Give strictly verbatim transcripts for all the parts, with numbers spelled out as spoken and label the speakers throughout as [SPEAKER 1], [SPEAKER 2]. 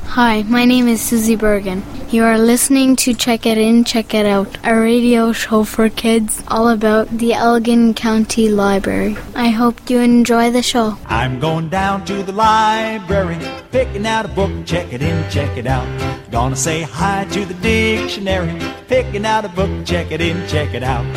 [SPEAKER 1] Hi, my name is Susie Bergen. You are listening to Check It In, Check It Out, a radio show for kids all about the Elgin County Library. I hope you enjoy the show.
[SPEAKER 2] I'm going down to the library, picking out a book, check it in, check it out. Gonna say hi to the dictionary, picking out a book, check it in, check it out.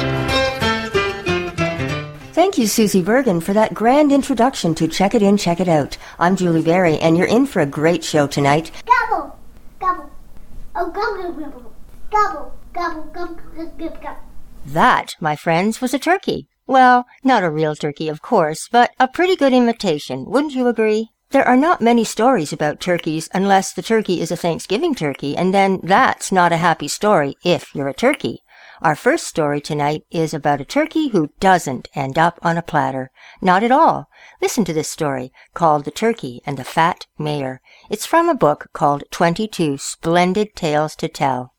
[SPEAKER 3] Thank you, Susie Bergen, for that grand introduction to Check It In, Check It Out. I'm Julie Berry, and you're in for a great show tonight.
[SPEAKER 4] Gobble, gobble, oh gobble, gobble, gobble, gobble, gobble, gobble, gobble.
[SPEAKER 3] That, my friends, was a turkey. Well, not a real turkey, of course, but a pretty good imitation, wouldn't you agree? There are not many stories about turkeys unless the turkey is a Thanksgiving turkey, and then that's not a happy story if you're a turkey. Our first story tonight is about a turkey who doesn't end up on a platter. Not at all. Listen to this story called The Turkey and the Fat Mayor. It's from a book called twenty-two Splendid Tales to Tell.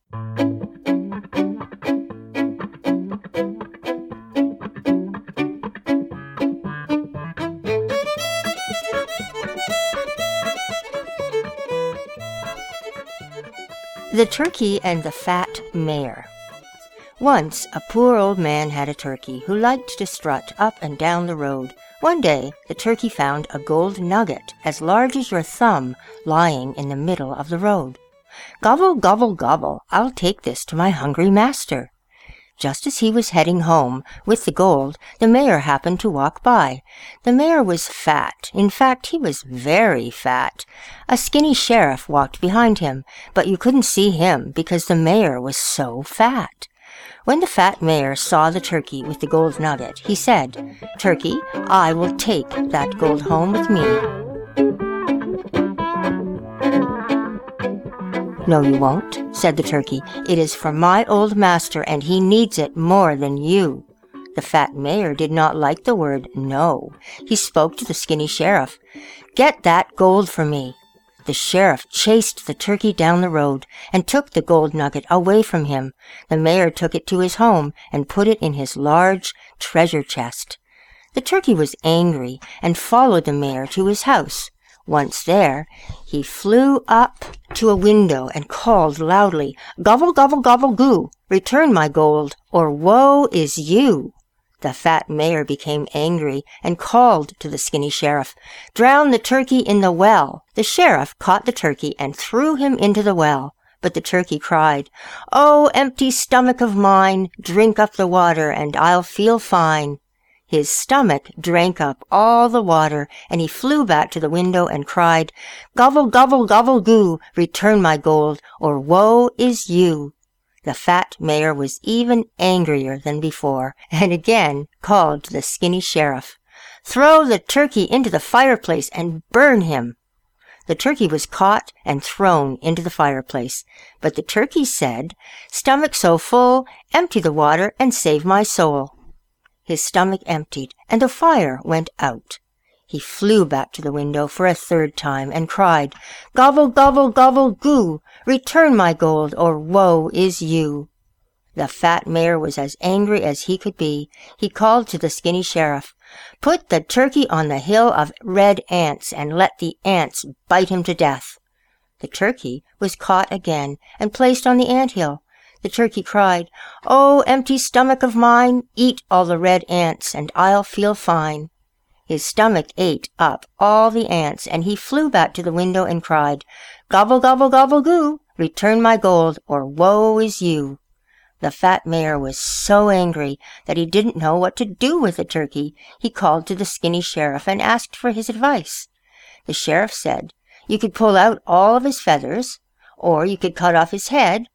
[SPEAKER 3] The Turkey and the Fat Mayor. Once, a poor old man had a turkey who liked to strut up and down the road. One day, the turkey found a gold nugget as large as your thumb lying in the middle of the road. Gobble, gobble, gobble, I'll take this to my hungry master. Just as he was heading home with the gold, the mayor happened to walk by. The mayor was fat. In fact, he was very fat. A skinny sheriff walked behind him, but you couldn't see him because the mayor was so fat. When the fat mayor saw the turkey with the gold nugget, he said, "Turkey, I will take that gold home with me." "No, you won't," said the turkey. "It is for my old master, and he needs it more than you." The fat mayor did not like the word no. He spoke to the skinny sheriff. "Get that gold for me." The sheriff chased the turkey down the road and took the gold nugget away from him. The mayor took it to his home and put it in his large treasure chest. The turkey was angry and followed the mayor to his house. Once there, he flew up to a window and called loudly, "Gobble, gobble, gobble, goo! Return my gold, or woe is you!" The fat mayor became angry and called to the skinny sheriff, "Drown the turkey in the well." The sheriff caught the turkey and threw him into the well. But the turkey cried, "Oh, empty stomach of mine, drink up the water and I'll feel fine." His stomach drank up all the water, and he flew back to the window and cried, "Gobble, gobble, gobble, goo! Return my gold, or woe is you." The fat mayor was even angrier than before, and again called to the skinny sheriff, "Throw the turkey into the fireplace and burn him." The turkey was caught and thrown into the fireplace, but the turkey said, "Stomach so full, empty the water and save my soul." His stomach emptied, and the fire went out. He flew back to the window for a third time and cried, "Gobble, gobble, gobble, goo! Return my gold, or woe is you." The fat mayor was as angry as he could be. He called to the skinny sheriff, "Put the turkey on the hill of red ants and let the ants bite him to death." The turkey was caught again and placed on the anthill. The turkey cried, "Oh, empty stomach of mine, eat all the red ants and I'll feel fine." His stomach ate up all the ants, and he flew back to the window and cried, "Gobble, gobble, gobble, goo! Return my gold, or woe is you." The fat mayor was so angry that he didn't know what to do with the turkey. He called to the skinny sheriff and asked for his advice. The sheriff said, "You could pull out all of his feathers, or you could cut off his head,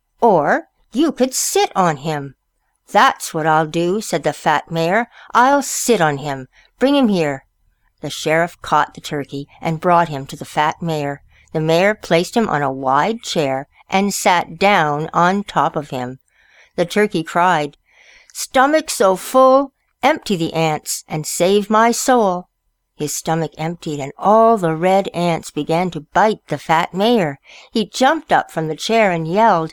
[SPEAKER 3] or you could sit on him." "That's what I'll do," said the fat mayor. "I'll sit on him. Bring him here." The sheriff caught the turkey and brought him to the fat mayor. The mayor placed him on a wide chair and sat down on top of him. The turkey cried, "Stomach so full, empty the ants and save my soul." His stomach emptied, and all the red ants began to bite the fat mayor. He jumped up from the chair and yelled,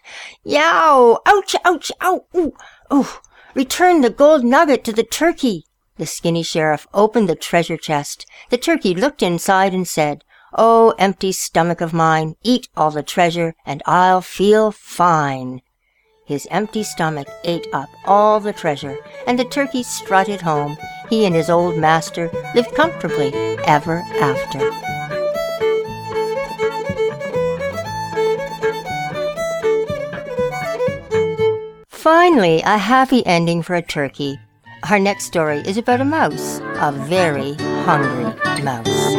[SPEAKER 3] "Yow! Ouch! Ouch! Ow! Ooh! Ooh! Return the gold nugget to the turkey." The skinny sheriff opened the treasure chest. The turkey looked inside and said, Oh, empty stomach of mine, eat all the treasure, and I'll feel fine. His empty stomach ate up all the treasure, and the turkey strutted home. He and his old master lived comfortably ever after. Finally, a happy ending for a turkey. Our next story is about a mouse, a very hungry mouse.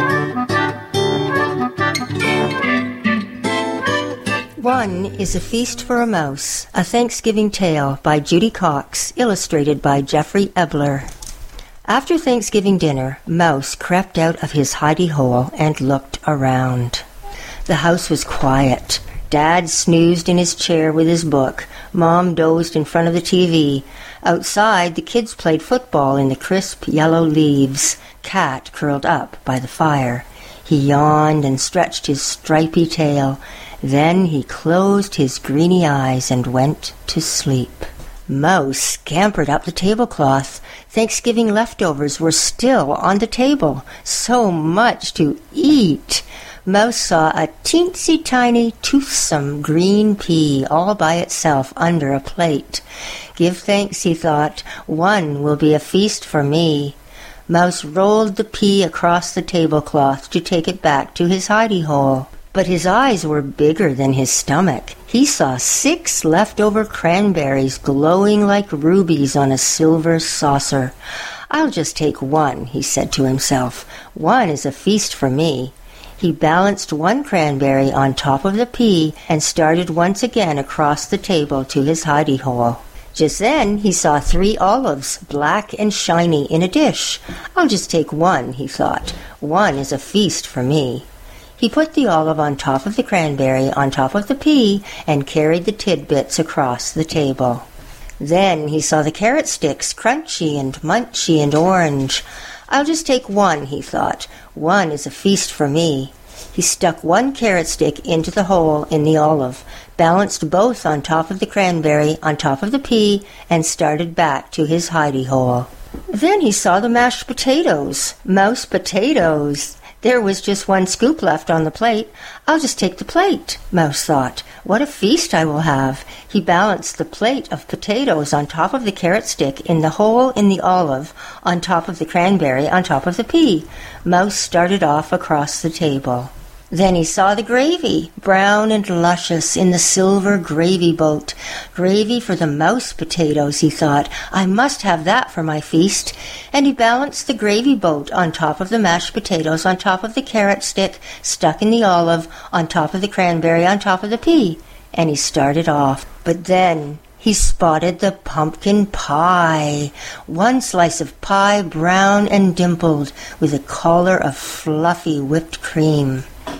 [SPEAKER 3] One is a Feast for a Mouse, a Thanksgiving Tale by Judy Cox, illustrated by Jeffrey Ebler. After Thanksgiving dinner, Mouse crept out of his hidey hole and looked around. The house was quiet. Dad snoozed in his chair with his book. Mom dozed in front of the T V. Outside, the kids played football in the crisp yellow leaves. Cat curled up by the fire. He yawned and stretched his stripy tail. Then he closed his greeny eyes and went to sleep. Mouse scampered up the tablecloth. Thanksgiving leftovers were still on the table. So much to eat. Mouse saw a teensy-tiny, toothsome green pea all by itself under a plate. Give thanks, he thought. One will be a feast for me. Mouse rolled the pea across the tablecloth to take it back to his hidey hole. But his eyes were bigger than his stomach. He saw six leftover cranberries glowing like rubies on a silver saucer. I'll just take one, he said to himself. One is a feast for me. He balanced one cranberry on top of the pea and started once again across the table to his hidey hole. Just then he saw three olives, black and shiny, in a dish. I'll just take one, he thought. One is a feast for me. He put the olive on top of the cranberry on top of the pea and carried the tidbits across the table. Then he saw the carrot sticks, crunchy and munchy and orange. I'll just take one, he thought. One is a feast for me. He stuck one carrot stick into the hole in the olive, balanced both on top of the cranberry, on top of the pea, and started back to his hidey hole. Then he saw the mashed potatoes. Mouse potatoes! There was just one scoop left on the plate. I'll just take the plate, Mouse thought. What a feast I will have. He balanced the plate of potatoes on top of the carrot stick in the hole in the olive, on top of the cranberry, on top of the pea. Mouse started off across the table. Then he saw the gravy, brown and luscious in the silver gravy boat. Gravy for the mouse potatoes, he thought. I must have that for my feast. And he balanced the gravy boat on top of the mashed potatoes, on top of the carrot stick, stuck in the olive, on top of the cranberry, on top of the pea. And he started off. But then he spotted the pumpkin pie. One slice of pie, brown and dimpled, with a collar of fluffy whipped cream.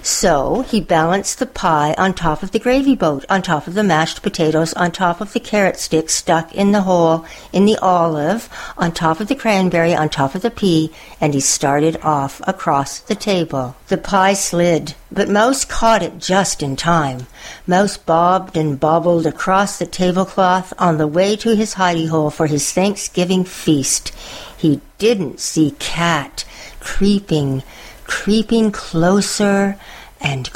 [SPEAKER 3] So he balanced the pie on top of the gravy boat, on top of the mashed potatoes, on top of the carrot stick stuck in the hole in the olive, on top of the cranberry, on top of the pea, and he started off across the table. The pie slid, but Mouse caught it just in time. Mouse bobbed and bobbled across the tablecloth on the way to his hidey hole for his Thanksgiving feast. He didn't see Cat creeping, creeping closer and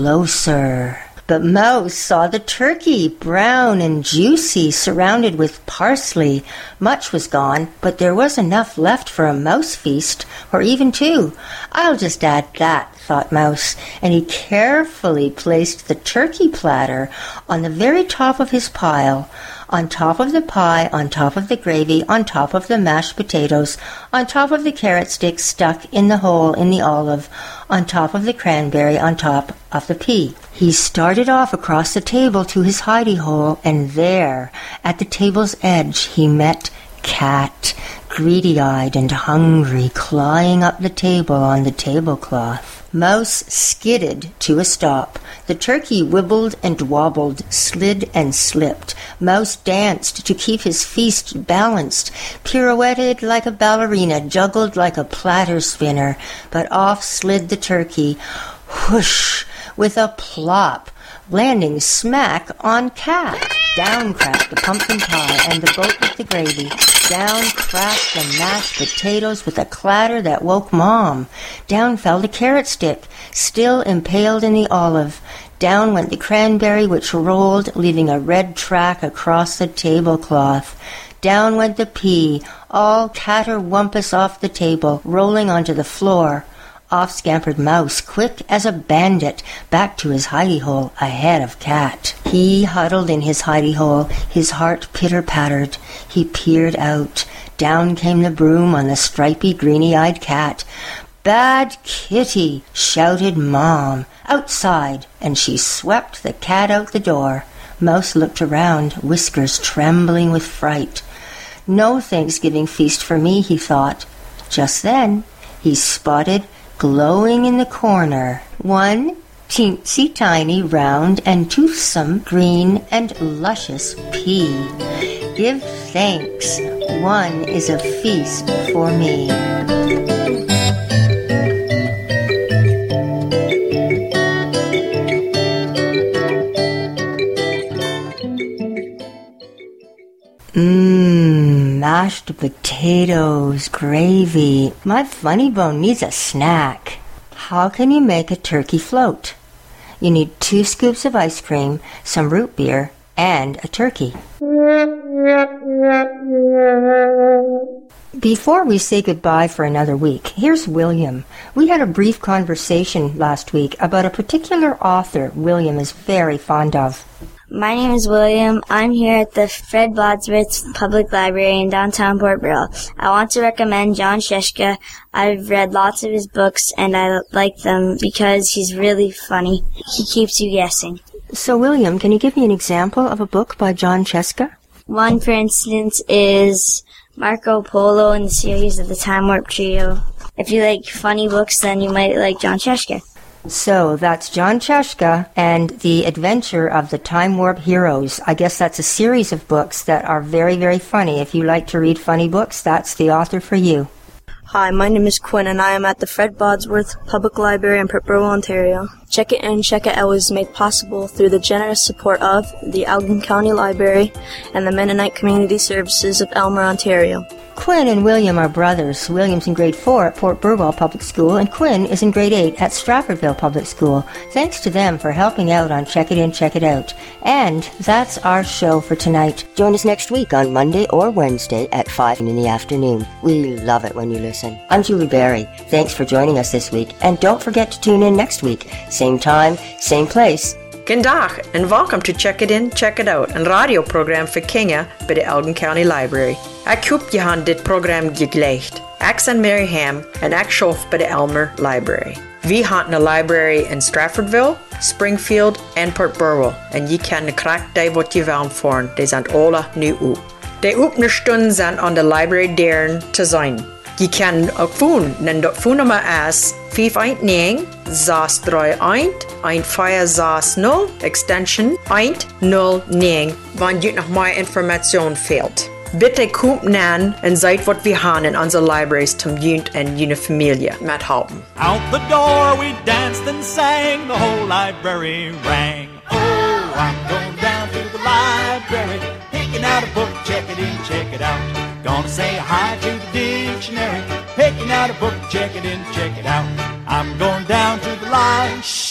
[SPEAKER 3] closer. But Mouse saw the turkey, brown and juicy, surrounded with parsley. Much was gone, but there was enough left for a mouse feast, or even two. I'll just add that, thought Mouse, and he carefully placed the turkey platter on the very top of his pile, on top of the pie, on top of the gravy, on top of the mashed potatoes, on top of the carrot stick stuck in the hole in the olive, on top of the cranberry, on top of the pea. He started off across the table to his hidey hole, and there, at the table's edge, he met Cat, greedy-eyed and hungry, clawing up the table on the tablecloth. Mouse skidded to a stop. The turkey wibbled and wobbled, slid and slipped. Mouse danced to keep his feast balanced, pirouetted like a ballerina, juggled like a platter spinner, but off slid the turkey, whoosh, with a plop, landing smack on Cat. Down cracked the pumpkin pie and the boat with the gravy. Down cracked the mashed potatoes with a clatter that woke Mom. Down fell the carrot stick, still impaled in the olive. Down went the cranberry, which rolled, leaving a red track across the tablecloth. Down went the pea, all caterwampus off the table, rolling onto the floor. Off scampered Mouse, quick as a bandit, back to his hidey-hole ahead of Cat. He huddled in his hidey-hole, his heart pitter-pattered. He peered out. Down came the broom on the stripy, greeny-eyed Cat. "Bad kitty!" shouted Mom. "Outside!" And she swept the cat out the door. Mouse looked around, whiskers trembling with fright. "No Thanksgiving feast for me," he thought. Just then he spotted, glowing in the corner, one teensy-tiny, round and toothsome, green and luscious pea. "Give thanks, one is a feast for me." Mmm, mashed potatoes, gravy. My funny bone needs a snack. How can you make a turkey float? You need two scoops of ice cream, some root beer, and a turkey. Before we say goodbye for another week, here's William. We had a brief conversation last week about a particular author William is very fond of.
[SPEAKER 5] My name is William. I'm here at the Fred Wadsworth Public Library in downtown Port Burrell. I want to recommend Jon Scieszka. I've read lots of his books, and I like them because he's really funny. He keeps you guessing.
[SPEAKER 3] So, William, can you give me an example of a book by Jon Scieszka?
[SPEAKER 5] One, for instance, is Marco Polo in the series of the Time Warp Trio. If you like funny books, then you might like Jon Scieszka.
[SPEAKER 3] So that's Jon Scieszka and The Adventure of the Time Warp Heroes. I guess that's a series of books that are very, very funny. If you like to read funny books, that's the author for you.
[SPEAKER 6] Hi, my name is Quinn, and I am at the Fred Wadsworth Public Library in Port Burrell, Ontario. Check It In, Check It Out is made possible through the generous support of the Elgin County Library and the Mennonite Community Services of Elmer, Ontario.
[SPEAKER 3] Quinn and William are brothers. William's in grade four at Port Burwell Public School, and Quinn is in grade eight at Stratfordville Public School. Thanks to them for helping out on Check It In, Check It Out. And that's our show for tonight. Join us next week on Monday or Wednesday at five in the afternoon. We love it when you listen. I'm Julie Berry. Thanks for joining us this week, and don't forget to tune in next week. Same time, same place.
[SPEAKER 7] G'dag and welcome to Check It In, Check It Out, een radioprogram voor kinderen bij de Elgin County Library. Ik hoop je hebt dit programma geklecht. Ik ben Mary Ham en ik schoof bij de Elmer Library. We hebben een library in Stratfordville, Springfield en Port Burwell. En je kan krijgen die wat je wil voeren. Die zijn alle nu op. De openingsstunden zijn aan de library deuren te zijn. Je kan ook phone, en dat phonenummer is vijf een negen zes drie een een vijf zes nul extension een nul negen, wanneer je nog meer informatie fehlt. Bitte kommt nan en seid wat wir haben in unserer libraries zum Junt en jene Familie mit helpen.
[SPEAKER 2] Out the door we danced and sang, the whole library rang. Oh, I'm going down to the library, picking out a book, check it in, check it out. Gonna say hi to the dictionary, picking out a book, check it in, check it out. I'm going down to the library.